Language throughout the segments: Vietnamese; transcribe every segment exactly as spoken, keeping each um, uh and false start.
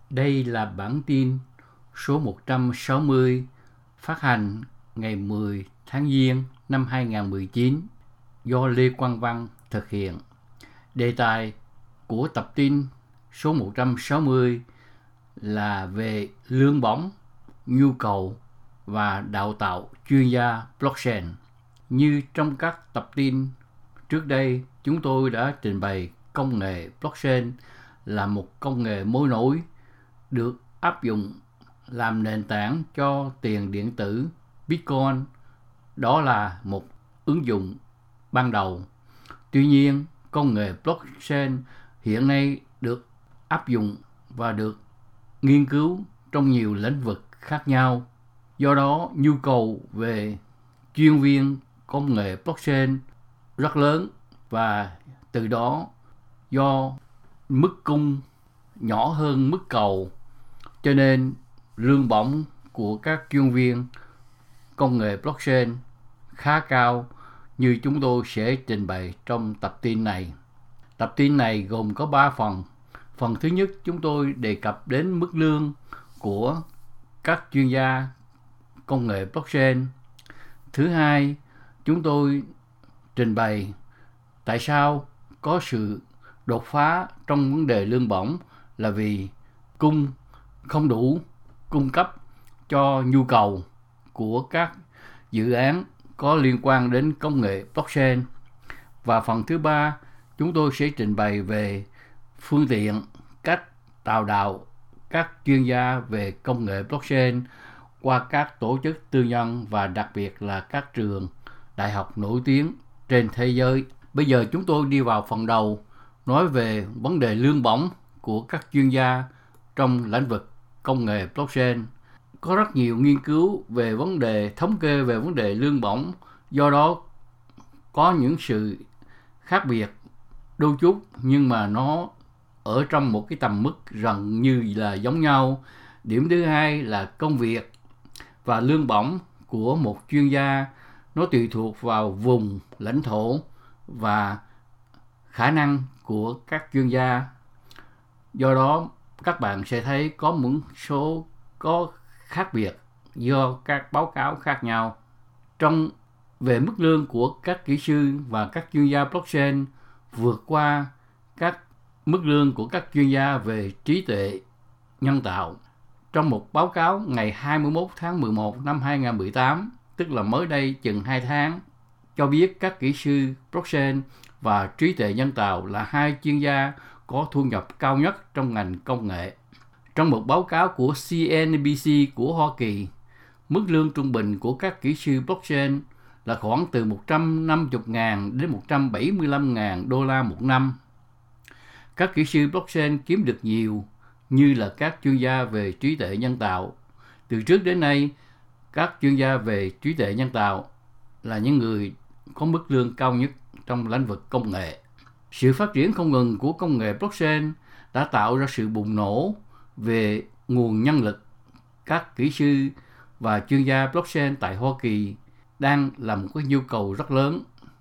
Đây là bản tin số một trăm sáu mươi phát hành ngày mười tháng Giêng năm hai nghìn không trăm mười chín do Lê Quang Văn thực hiện. Đề tài của tập tin số một trăm sáu mươi là về lương bổng, nhu cầu và đào tạo chuyên gia blockchain. Như trong các tập tin trước đây, chúng tôi đã trình bày công nghệ blockchain là một công nghệ mối nối được áp dụng làm nền tảng cho tiền điện tử Bitcoin. Đó là một ứng dụng ban đầu. Tuy nhiên, công nghệ blockchain hiện nay được áp dụng và được nghiên cứu trong nhiều lĩnh vực khác nhau. Do đó, nhu cầu về chuyên viên công nghệ blockchain rất lớn, và từ đó do mức cung nhỏ hơn mức cầu, cho nên lương bổng của các chuyên viên công nghệ blockchain khá cao, như chúng tôi sẽ trình bày trong tập tin này. Tập tin này gồm có ba phần. Phần thứ nhất, chúng tôi đề cập đến mức lương của các chuyên gia công nghệ blockchain. Thứ hai, chúng tôi trình bày tại sao có sự đột phá trong vấn đề lương bổng là vì cung không đủ cung cấp cho nhu cầu của các dự án có liên quan đến công nghệ blockchain. Và phần thứ ba, chúng tôi sẽ trình bày về phương tiện, cách đào tạo các chuyên gia về công nghệ blockchain qua các tổ chức tư nhân và đặc biệt là các trường đại học nổi tiếng trên thế giới. Bây giờ chúng tôi đi vào phần đầu, nói về vấn đề lương bổng của các chuyên gia trong lĩnh vực công nghệ blockchain. Có rất nhiều nghiên cứu về vấn đề thống kê về vấn đề lương bổng, do đó có những sự khác biệt đôi chút, nhưng mà nó ở trong một cái tầm mức gần như là giống nhau. Điểm thứ hai là công việc và lương bổng của một chuyên gia nó tùy thuộc vào vùng, lãnh thổ và khả năng của các chuyên gia. Do đó các bạn sẽ thấy có một số có khác biệt do các báo cáo khác nhau. Trong về mức lương của các kỹ sư và các chuyên gia blockchain vượt qua các mức lương của các chuyên gia về trí tuệ nhân tạo. Trong một báo cáo ngày hai mươi mốt tháng mười một năm hai nghìn không trăm mười tám, tức là mới đây chừng hai tháng, cho biết các kỹ sư blockchain và trí tuệ nhân tạo là hai chuyên gia có thu nhập cao nhất trong ngành công nghệ. Trong một báo cáo của xê en bê xê của Hoa Kỳ, mức lương trung bình của các kỹ sư blockchain là khoảng từ một trăm năm mươi nghìn đến một trăm bảy mươi lăm nghìn đô la một năm. Các kỹ sư blockchain kiếm được nhiều như là các chuyên gia về trí tuệ nhân tạo. Từ trước đến nay, các chuyên gia về trí tuệ nhân tạo là những người có mức lương cao nhất trong lĩnh vực công nghệ. Sự phát triển không ngừng của công nghệ blockchain đã tạo ra sự bùng nổ về nguồn nhân lực. Các kỹ sư và chuyên gia blockchain tại Hoa Kỳ đang là một cái nhu cầu rất lớn.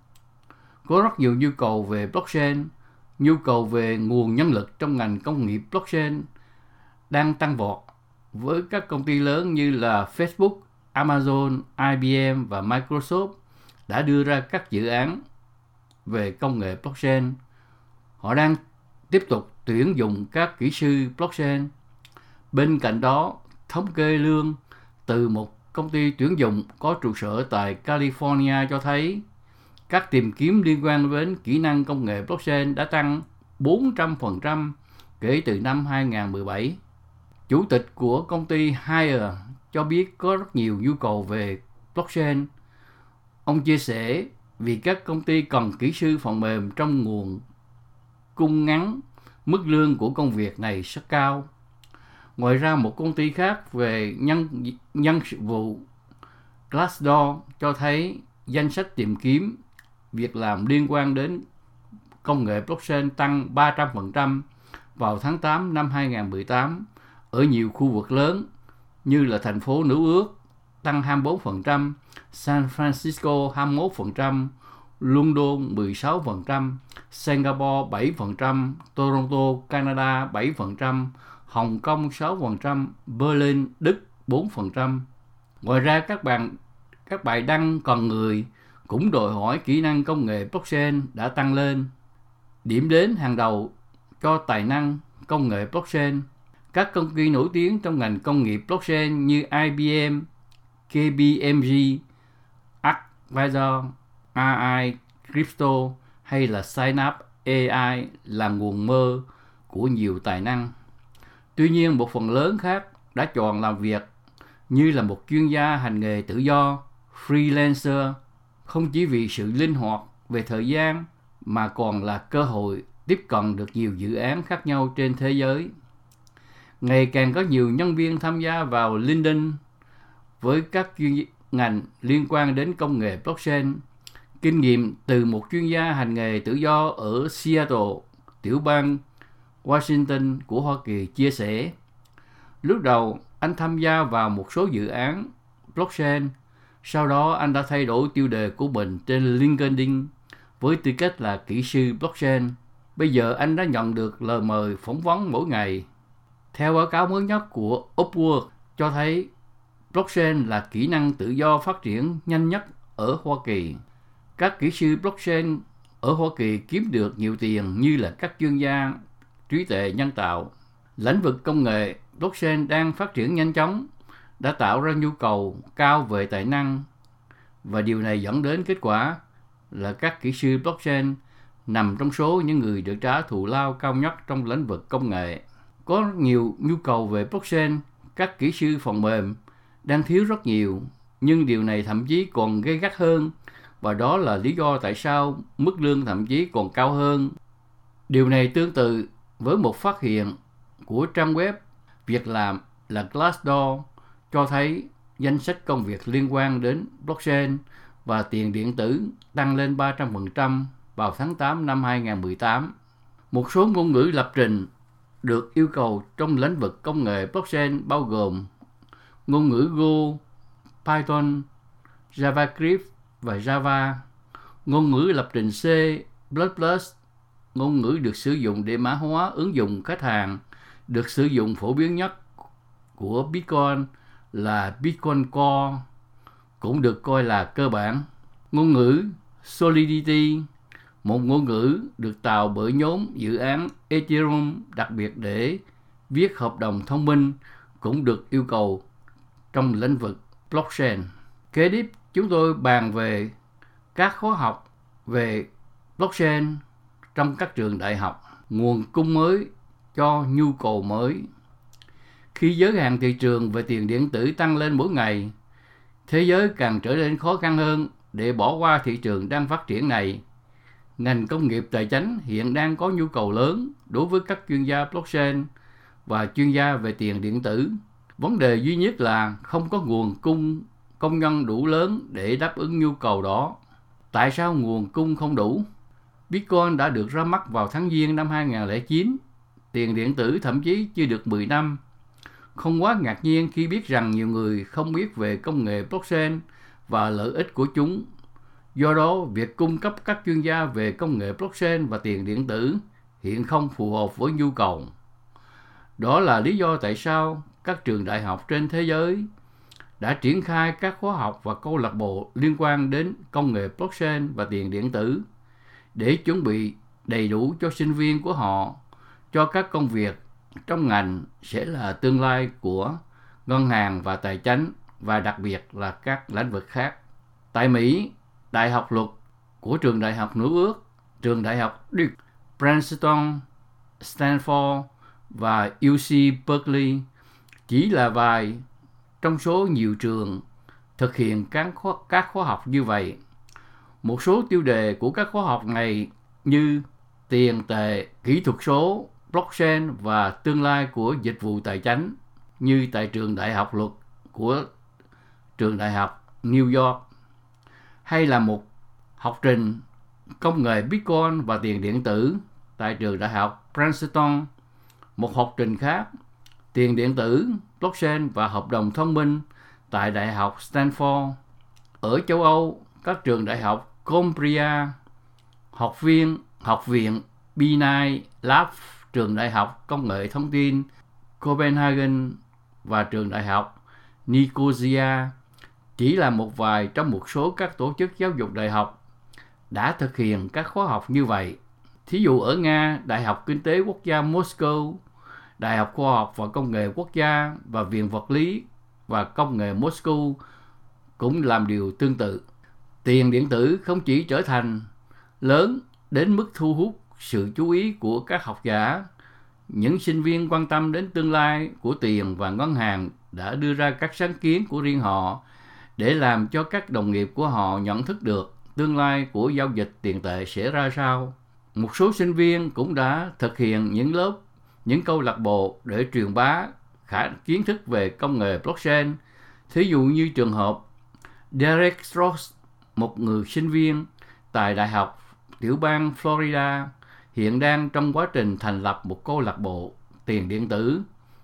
Có rất nhiều nhu cầu về blockchain. Nhu cầu về nguồn nhân lực trong ngành công nghiệp blockchain đang tăng vọt, với các công ty lớn như là Facebook, Amazon, i bê em và Microsoft đã đưa ra các dự án về công nghệ blockchain. Họ đang tiếp tục tuyển dụng các kỹ sư blockchain. Bên cạnh đó, thống kê lương từ một công ty tuyển dụng có trụ sở tại California cho thấy các tìm kiếm liên quan đến kỹ năng công nghệ blockchain đã tăng bốn trăm phần trăm kể từ năm hai nghìn không trăm mười bảy. Chủ tịch của công ty Hire cho biết có rất nhiều nhu cầu về blockchain. Ông chia sẻ vì các công ty cần kỹ sư phần mềm trong nguồn cung ngắn, mức lương của công việc này rất cao. Ngoài ra, một công ty khác về nhân, nhân sự vụ Glassdoor cho thấy danh sách tìm kiếm việc làm liên quan đến công nghệ blockchain tăng ba trăm phần trăm vào tháng tám năm hai nghìn không trăm mười tám ở nhiều khu vực lớn như là thành phố New York tăng hai mươi bốn phần trăm, San Francisco hai mươi mốt phần trăm, London mười sáu phần trăm, Singapore bảy phần trăm, Toronto, Canada bảy phần trăm, Hồng Kông sáu phần trăm, Berlin, Đức bốn phần trăm. Ngoài ra các bạn các bài đăng còn người cũng đòi hỏi kỹ năng công nghệ blockchain đã tăng lên. Điểm đến hàng đầu cho tài năng công nghệ blockchain. Các công ty nổi tiếng trong ngành công nghiệp blockchain như I B M, K P M G, Advisor, R I Crypto hay là Synapse A I là nguồn mơ của nhiều tài năng. Tuy nhiên, một phần lớn khác đã chọn làm việc như là một chuyên gia hành nghề tự do, freelancer, không chỉ vì sự linh hoạt về thời gian mà còn là cơ hội tiếp cận được nhiều dự án khác nhau trên thế giới. Ngày càng có nhiều nhân viên tham gia vào LinkedIn với các chuyên ngành liên quan đến công nghệ blockchain. Kinh nghiệm từ một chuyên gia hành nghề tự do ở Seattle, tiểu bang Washington của Hoa Kỳ chia sẻ, lúc đầu anh tham gia vào một số dự án blockchain, sau đó anh đã thay đổi tiêu đề của mình trên LinkedIn với tư cách là kỹ sư blockchain. Bây giờ anh đã nhận được lời mời phỏng vấn mỗi ngày. Theo báo cáo mới nhất của Upwork cho thấy blockchain là kỹ năng tự do phát triển nhanh nhất ở Hoa Kỳ. Các kỹ sư blockchain ở Hoa Kỳ kiếm được nhiều tiền như là các chuyên gia trí tuệ nhân tạo. Lĩnh vực công nghệ blockchain đang phát triển nhanh chóng, đã tạo ra nhu cầu cao về tài năng, và điều này dẫn đến kết quả là các kỹ sư blockchain nằm trong số những người được trả thù lao cao nhất trong lĩnh vực công nghệ. Có nhiều nhu cầu về blockchain, các kỹ sư phần mềm đang thiếu rất nhiều, nhưng điều này thậm chí còn gay gắt hơn, và đó là lý do tại sao mức lương thậm chí còn cao hơn. Điều này tương tự với một phát hiện của trang web việc làm là Glassdoor cho thấy danh sách công việc liên quan đến blockchain và tiền điện tử tăng lên ba trăm phần trăm vào tháng tám năm hai không một tám. Một số ngôn ngữ lập trình được yêu cầu trong lĩnh vực công nghệ blockchain bao gồm ngôn ngữ Go, Python, JavaScript và Java, ngôn ngữ lập trình C, plus plus, ngôn ngữ được sử dụng để mã hóa ứng dụng khách hàng, được sử dụng phổ biến nhất của Bitcoin là Bitcoin Core, cũng được coi là cơ bản. Ngôn ngữ Solidity, một ngôn ngữ được tạo bởi nhóm dự án Ethereum đặc biệt để viết hợp đồng thông minh, cũng được yêu cầu trong lĩnh vực blockchain. Kế tiếp, chúng tôi bàn về các khóa học về blockchain trong các trường đại học, nguồn cung mới cho nhu cầu mới. Khi giới hạn thị trường về tiền điện tử tăng lên mỗi ngày, thế giới càng trở nên khó khăn hơn để bỏ qua thị trường đang phát triển này. Ngành công nghiệp tài chính hiện đang có nhu cầu lớn đối với các chuyên gia blockchain và chuyên gia về tiền điện tử. Vấn đề duy nhất là không có nguồn cung công nhân đủ lớn để đáp ứng nhu cầu đó. Tại sao nguồn cung không đủ? Bitcoin đã được ra mắt vào tháng Giêng năm hai không không chín, tiền điện tử thậm chí chưa được mười năm. Không quá ngạc nhiên khi biết rằng nhiều người không biết về công nghệ blockchain và lợi ích của chúng. Do đó, việc cung cấp các chuyên gia về công nghệ blockchain và tiền điện tử hiện không phù hợp với nhu cầu. Đó là lý do tại sao các trường đại học trên thế giới đã triển khai các khóa học và câu lạc bộ liên quan đến công nghệ blockchain và tiền điện tử để chuẩn bị đầy đủ cho sinh viên của họ cho các công việc trong ngành sẽ là tương lai của ngân hàng và tài chính, và đặc biệt là các lĩnh vực khác. Tại Mỹ, Đại học Luật của trường Đại học Nữ ước, trường Đại học Duke, Princeton, Stanford và U C Berkeley chỉ là vài trong số nhiều trường thực hiện các khóa, các khóa học như vậy. Một số tiêu đề của các khóa học này như tiền tệ, kỹ thuật số, blockchain và tương lai của dịch vụ tài chính, như tại trường Đại học Luật của trường Đại học New York, hay là một học trình công nghệ Bitcoin và tiền điện tử tại trường Đại học Princeton, một học trình khác tiền điện tử, blockchain và hợp đồng thông minh tại Đại học Stanford. Ở châu Âu, các trường đại học Columbia, học viên học viện B chín Lab, trường Đại học Công nghệ Thông tin Copenhagen và trường đại học Nicosia chỉ là một vài trong một số các tổ chức giáo dục đại học đã thực hiện các khóa học như vậy. Thí dụ ở Nga, Đại học Kinh tế Quốc gia Moscow, Đại học Khoa học và Công nghệ Quốc gia và Viện Vật lý và Công nghệ Moscow cũng làm điều tương tự. Tiền điện tử không chỉ trở thành lớn đến mức thu hút sự chú ý của các học giả, những sinh viên quan tâm đến tương lai của tiền và ngân hàng đã đưa ra các sáng kiến của riêng họ để làm cho các đồng nghiệp của họ nhận thức được tương lai của giao dịch tiền tệ sẽ ra sao. Một số sinh viên cũng đã thực hiện những lớp, những câu lạc bộ để truyền bá khả kiến thức về công nghệ blockchain. Thí dụ như trường hợp Derek Strauss, một người sinh viên tại Đại học tiểu bang Florida, hiện đang trong quá trình thành lập một câu lạc bộ tiền điện tử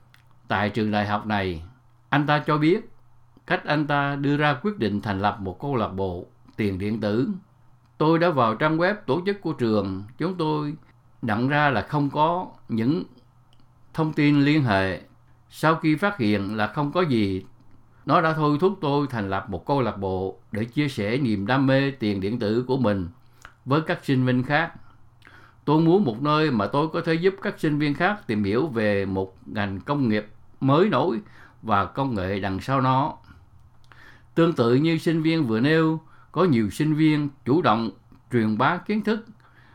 tại trường đại học này. Anh ta cho biết cách anh ta đưa ra quyết định thành lập một câu lạc bộ tiền điện tử. Tôi đã vào trang web tổ chức của trường. Chúng tôi nhận ra là không có những thông tin liên hệ. Sau khi phát hiện là không có gì, nó đã thôi thúc tôi thành lập một câu lạc bộ để chia sẻ niềm đam mê tiền điện tử của mình với các sinh viên khác. Tôi muốn một nơi mà tôi có thể giúp các sinh viên khác tìm hiểu về một ngành công nghiệp mới nổi và công nghệ đằng sau nó. Tương tự như sinh viên vừa nêu, có nhiều sinh viên chủ động truyền bá kiến thức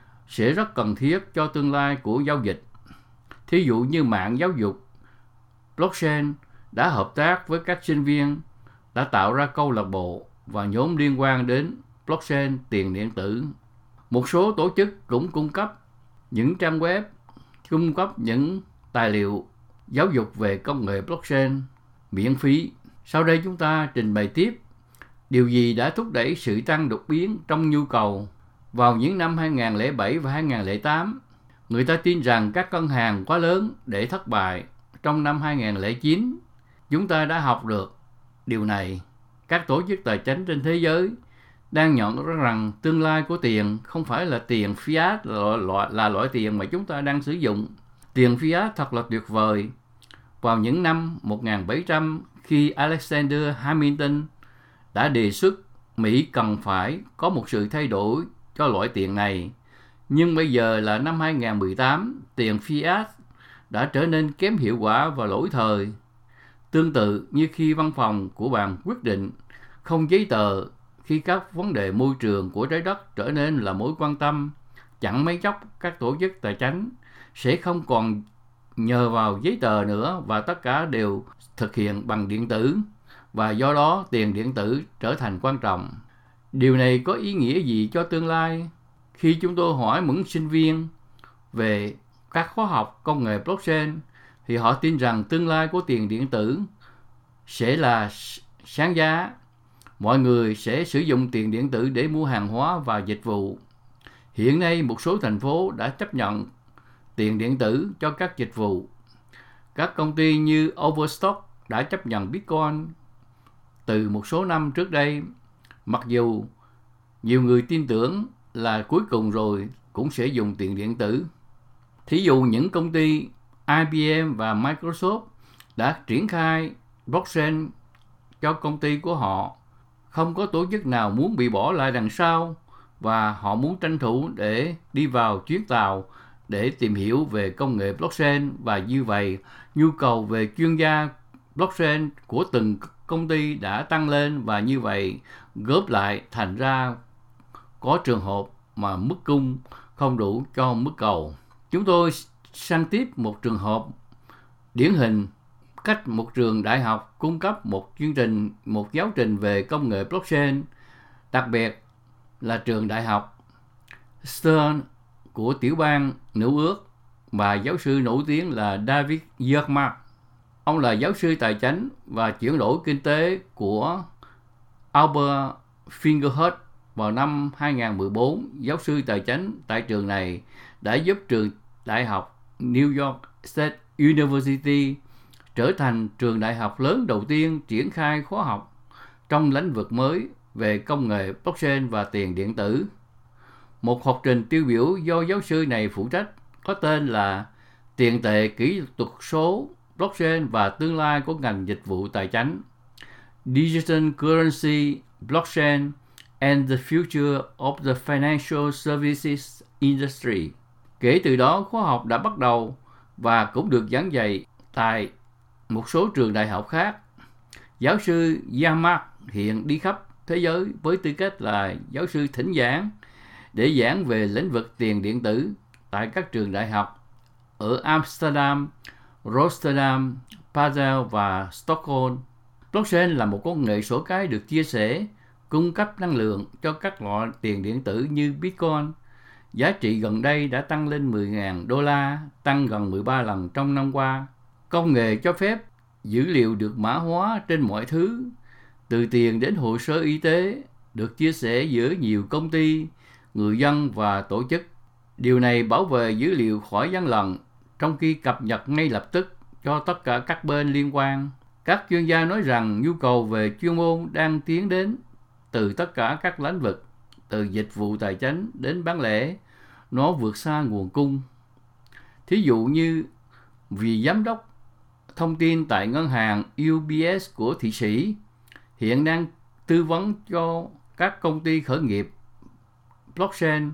sẽ rất cần thiết cho tương lai của giao dịch. Thí dụ như mạng giáo dục blockchain đã hợp tác với các sinh viên, đã tạo ra câu lạc bộ và nhóm liên quan đến blockchain tiền điện tử. Một số tổ chức cũng cung cấp những trang web, cung cấp những tài liệu giáo dục về công nghệ blockchain miễn phí. Sau đây chúng ta trình bày tiếp điều gì đã thúc đẩy sự tăng đột biến trong nhu cầu. Vào những năm hai không không bảy và hai không không tám, người ta tin rằng các ngân hàng quá lớn để thất bại. Trong năm hai không không chín, chúng ta đã học được điều này. Các tổ chức tài chính trên thế giới đang nhận ra rằng tương lai của tiền không phải là tiền fiat, là loại, là loại tiền mà chúng ta đang sử dụng. Tiền fiat thật là tuyệt vời. Vào những năm một nghìn bảy trăm, khi Alexander Hamilton đã đề xuất Mỹ cần phải có một sự thay đổi cho loại tiền này. Nhưng bây giờ là năm hai không một tám, tiền fiat đã trở nên kém hiệu quả và lỗi thời. Tương tự như khi văn phòng của bạn quyết định không giấy tờ khi các vấn đề môi trường của trái đất trở nên là mối quan tâm, chẳng mấy chốc các tổ chức tài chính sẽ không còn nhờ vào giấy tờ nữa và tất cả đều thực hiện bằng điện tử, và do đó tiền điện tử trở thành quan trọng. Điều này có ý nghĩa gì cho tương lai? Khi chúng tôi hỏi những sinh viên về các khóa học công nghệ blockchain thì họ tin rằng tương lai của tiền điện tử sẽ là sáng giá. Mọi người sẽ sử dụng tiền điện tử để mua hàng hóa và dịch vụ. Hiện nay một số thành phố đã chấp nhận tiền điện tử cho các dịch vụ. Các công ty như Overstock đã chấp nhận Bitcoin từ một số năm trước đây, mặc dù nhiều người tin tưởng là cuối cùng rồi cũng sẽ dùng tiền điện tử. Thí dụ những công ty I B M và Microsoft đã triển khai blockchain cho công ty của họ. Không có tổ chức nào muốn bị bỏ lại đằng sau và họ muốn tranh thủ để đi vào chuyến tàu để tìm hiểu về công nghệ blockchain, và như vậy nhu cầu về chuyên gia blockchain của từng công ty đã tăng lên, và như vậy góp lại thành ra có trường hợp mà mức cung không đủ cho mức cầu. Chúng tôi sang tiếp một trường hợp điển hình cách một trường đại học cung cấp một chương trình, một giáo trình về công nghệ blockchain, đặc biệt là trường đại học Stern của tiểu bang New York và giáo sư nổi tiếng là David Yermark. Ông là giáo sư tài chính và chuyển đổi kinh tế của Albert Fingerhut. Vào năm hai không một bốn, giáo sư tài chính tại trường này đã giúp trường đại học New York State University trở thành trường đại học lớn đầu tiên triển khai khóa học trong lĩnh vực mới về công nghệ blockchain và tiền điện tử. Một học trình tiêu biểu do giáo sư này phụ trách có tên là Tiền tệ kỹ thuật số blockchain và tương lai của ngành dịch vụ tài chính, Digital Currency, Blockchain and the Future of the Financial Services Industry. Kể từ đó, khóa học đã bắt đầu và cũng được giảng dạy tại một số trường đại học khác. Giáo sư Yang hiện đi khắp thế giới với tư cách là giáo sư thỉnh giảng để giảng về lĩnh vực tiền điện tử tại các trường đại học ở Amsterdam, Rotterdam, Basel và Stockholm. Blockchain là một công nghệ số cái được chia sẻ, cung cấp năng lượng cho các loại tiền điện tử như Bitcoin. Giá trị gần đây đã tăng lên mười nghìn đô la, tăng gần mười ba lần trong năm qua. Công nghệ cho phép dữ liệu được mã hóa trên mọi thứ, từ tiền đến hồ sơ y tế, được chia sẻ giữa nhiều công ty, người dân và tổ chức. Điều này bảo vệ dữ liệu khỏi gian lận, trong khi cập nhật ngay lập tức cho tất cả các bên liên quan. Các chuyên gia nói rằng nhu cầu về chuyên môn đang tiến đến từ tất cả các lĩnh vực, từ dịch vụ tài chính đến bán lẻ, nó vượt xa nguồn cung. Thí dụ như vị giám đốc thông tin tại ngân hàng U B S của Thụy Sĩ hiện đang tư vấn cho các công ty khởi nghiệp blockchain.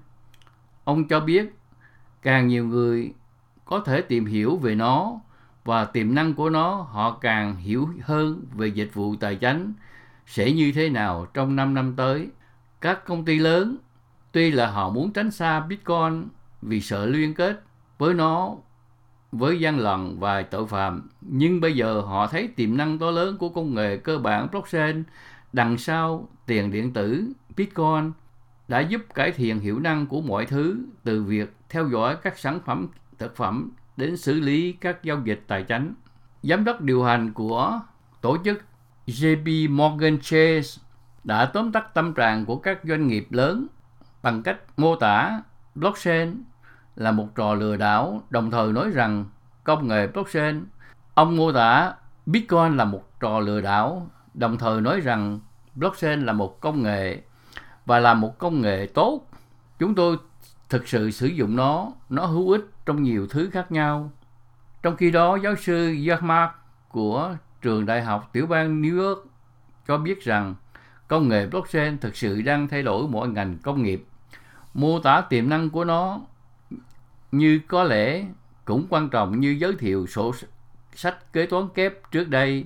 Ông cho biết càng nhiều người có thể tìm hiểu về nó và tiềm năng của nó, họ càng hiểu hơn về dịch vụ tài chính sẽ như thế nào trong năm năm tới. Các công ty lớn, tuy là họ muốn tránh xa Bitcoin vì sợ liên kết với nó với gian lận và tội phạm, nhưng bây giờ họ thấy tiềm năng to lớn của công nghệ cơ bản blockchain đằng sau tiền điện tử Bitcoin đã giúp cải thiện hiệu năng của mọi thứ, từ việc theo dõi các sản phẩm thực phẩm đến xử lý các giao dịch tài chính. Giám đốc điều hành của tổ chức J P Morgan Chase đã tóm tắt tâm trạng của các doanh nghiệp lớn bằng cách mô tả blockchain là một trò lừa đảo, đồng thời nói rằng công nghệ blockchain, ông mô tả Bitcoin là một trò lừa đảo, đồng thời nói rằng blockchain là một công nghệ và là một công nghệ tốt. Chúng tôi thực sự sử dụng nó, nó hữu ích trong nhiều thứ khác nhau. Trong khi đó, giáo sư Yang của trường đại học tiểu bang New York cho biết rằng công nghệ blockchain thực sự đang thay đổi mọi ngành công nghiệp. Mô tả tiềm năng của nó như có lẽ cũng quan trọng như giới thiệu sổ sách kế toán kép trước đây.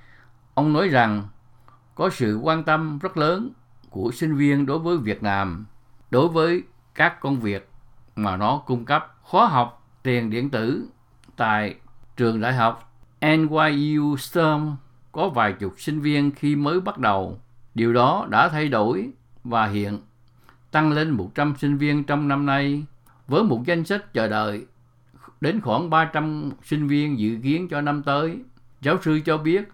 Ông nói rằng có sự quan tâm rất lớn của sinh viên đối với Việt Nam, đối với các công việc mà nó cung cấp. Khóa học tiền điện tử tại trường đại học N Y U Stern có vài chục sinh viên khi mới bắt đầu. Điều đó đã thay đổi và hiện tăng lên một trăm sinh viên trong năm nay, với một danh sách chờ đợi đến khoảng ba trăm sinh viên dự kiến cho năm tới. Giáo sư cho biết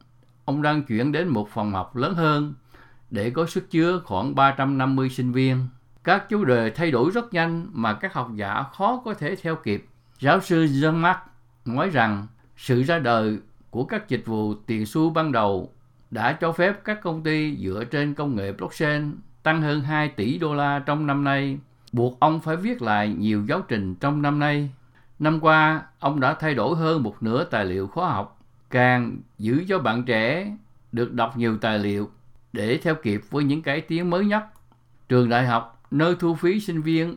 ông đang chuyển đến một phòng học lớn hơn để có sức chứa khoảng ba trăm năm mươi sinh viên. Các chủ đề thay đổi rất nhanh mà các học giả khó có thể theo kịp. Giáo sư Jean-Marc nói rằng sự ra đời của các dịch vụ tiền xu ban đầu đã cho phép các công ty dựa trên công nghệ blockchain tăng hơn hai tỷ đô la trong năm nay, buộc ông phải viết lại nhiều giáo trình trong năm nay. Năm qua, ông đã thay đổi hơn một nửa tài liệu khóa học, càng giữ cho bạn trẻ được đọc nhiều tài liệu để theo kịp với những cải tiến mới nhất. Trường đại học nơi thu phí sinh viên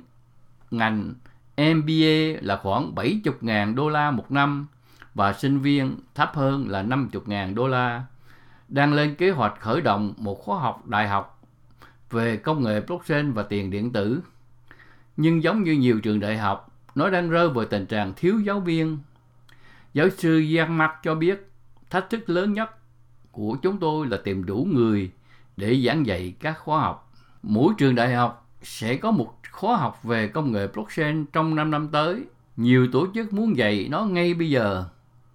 ngành M B A là khoảng bảy mươi nghìn đô la một năm và sinh viên thấp hơn là năm mươi nghìn đô la, đang lên kế hoạch khởi động một khóa học đại học về công nghệ blockchain và tiền điện tử. Nhưng giống như nhiều trường đại học, nó đang rơi vào tình trạng thiếu giáo viên. Giáo sư Yang cho biết thách thức lớn nhất của chúng tôi là tìm đủ người để giảng dạy các khóa học. Mỗi trường đại học sẽ có một khóa học về công nghệ blockchain trong năm năm tới. Nhiều tổ chức muốn dạy nó ngay bây giờ.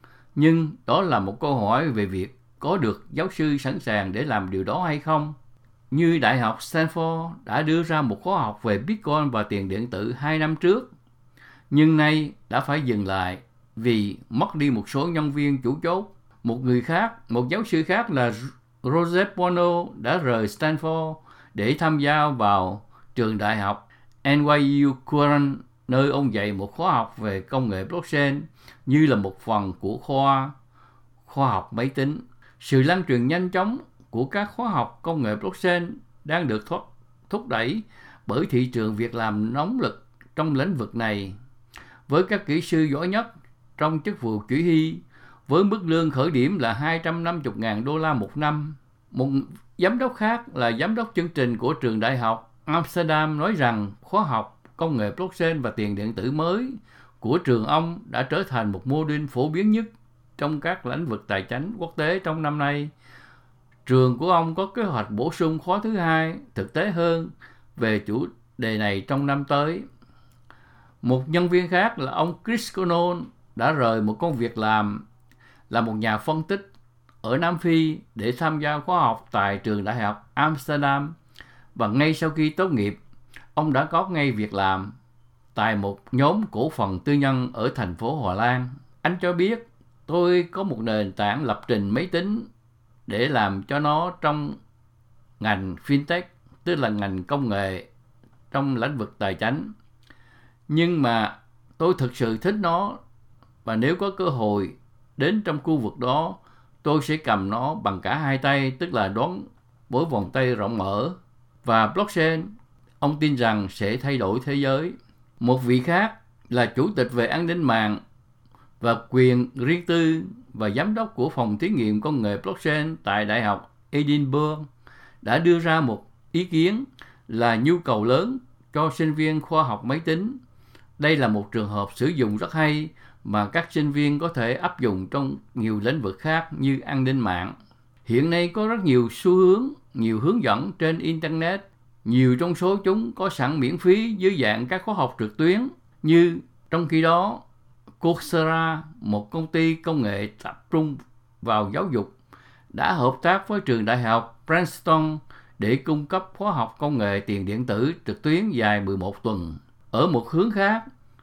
Nhưng đó là một câu hỏi về việc có được giáo sư sẵn sàng để làm điều đó hay không. Như Đại học Stanford đã đưa ra một khóa học về Bitcoin và tiền điện tử hai năm trước, nhưng nay đã phải dừng lại vì mất đi một số nhân viên chủ chốt. Một người khác, một giáo sư khác là Joseph Bono đã rời Stanford để tham gia vào trường đại học N Y U Current nơi ông dạy một khóa học về công nghệ blockchain như là một phần của khoa khoa học máy tính. Sự lan truyền nhanh chóng của các khóa học công nghệ blockchain đang được thúc, thúc đẩy bởi thị trường việc làm nóng lực trong lĩnh vực này, với các kỹ sư giỏi nhất trong chức vụ chỉ huy, với mức lương khởi điểm là hai trăm năm mươi nghìn đô la một năm. Một giám đốc khác là giám đốc chương trình của trường đại học Amsterdam nói rằng khóa học công nghệ blockchain và tiền điện tử mới của trường ông đã trở thành một mô đun phổ biến nhất trong các lĩnh vực tài chính quốc tế trong năm nay. Trường của ông có kế hoạch bổ sung khóa thứ hai thực tế hơn về chủ đề này trong năm tới. Một nhân viên khác là ông Chris Conon đã rời một công việc làm là một nhà phân tích ở Nam Phi để tham gia khóa học tại trường đại học Amsterdam, và ngay sau khi tốt nghiệp, ông đã có ngay việc làm tại một nhóm cổ phần tư nhân ở thành phố Hòa Lan. Anh cho biết, tôi có một nền tảng lập trình máy tính để làm cho nó trong ngành fintech, tức là ngành công nghệ trong lĩnh vực tài chính. Nhưng mà tôi thực sự thích nó, và nếu có cơ hội đến trong khu vực đó, tôi sẽ cầm nó bằng cả hai tay, tức là đón với vòng tay rộng mở. Và blockchain, ông tin rằng sẽ thay đổi thế giới. Một vị khác là chủ tịch về an ninh mạng và quyền riêng tư và giám đốc của phòng thí nghiệm công nghệ blockchain tại Đại học Edinburgh đã đưa ra một ý kiến là nhu cầu lớn cho sinh viên khoa học máy tính. Đây là một trường hợp sử dụng rất hay mà các sinh viên có thể áp dụng trong nhiều lĩnh vực khác như an ninh mạng. Hiện nay có rất nhiều xu hướng, nhiều hướng dẫn trên Internet. Nhiều trong số chúng có sẵn miễn phí dưới dạng các khóa học trực tuyến. Như trong khi đó, Coursera, một công ty công nghệ tập trung vào giáo dục, đã hợp tác với trường đại học Princeton để cung cấp khóa học công nghệ tiền điện tử trực tuyến dài mười một tuần. Ở một hướng khác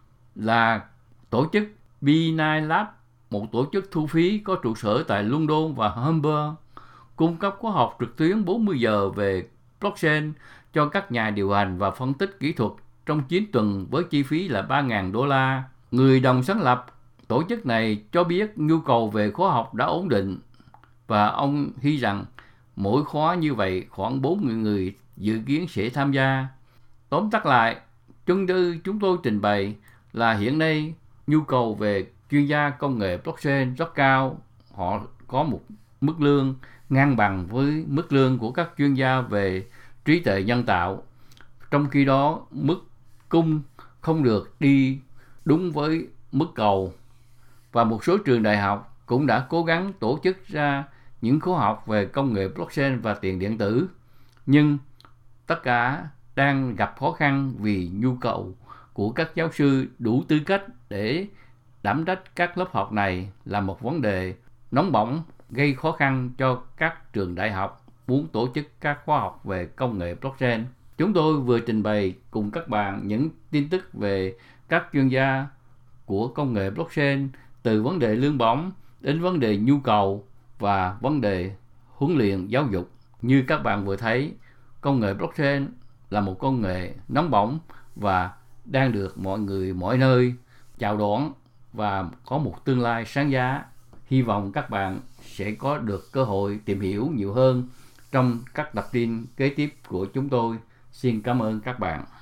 là tổ chức B chín Lab, một tổ chức thu phí có trụ sở tại London và Hamburg, cung cấp khóa học trực tuyến bốn mươi giờ về blockchain cho các nhà điều hành và phân tích kỹ thuật trong chín tuần với chi phí là ba nghìn đô la. Người đồng sáng lập tổ chức này cho biết nhu cầu về khóa học đã ổn định, và ông hy rằng mỗi khóa như vậy khoảng bốn nghìn người dự kiến sẽ tham gia. Tóm tắt lại, chương tư chúng tôi trình bày là hiện nay nhu cầu về chuyên gia công nghệ blockchain rất cao. Họ có một mức lương ngang bằng với mức lương của các chuyên gia về trí tuệ nhân tạo. Trong khi đó, mức cung không được đi đúng với mức cầu. Và một số trường đại học cũng đã cố gắng tổ chức ra những khóa học về công nghệ blockchain và tiền điện tử. Nhưng tất cả đang gặp khó khăn vì nhu cầu của các giáo sư đủ tư cách để đảm trách các lớp học này là một vấn đề nóng bỏng, gây khó khăn cho các trường đại học muốn tổ chức các khóa học về công nghệ blockchain. Chúng tôi vừa trình bày cùng các bạn những tin tức về các chuyên gia của công nghệ blockchain, từ vấn đề lương bổng đến vấn đề nhu cầu và vấn đề huấn luyện giáo dục. Như các bạn vừa thấy, công nghệ blockchain là một công nghệ nóng bỏng và đang được mọi người mọi nơi chào đón và có một tương lai sáng giá. Hy vọng các bạn sẽ có được cơ hội tìm hiểu nhiều hơn trong các tập tin kế tiếp của chúng tôi. Xin cảm ơn các bạn.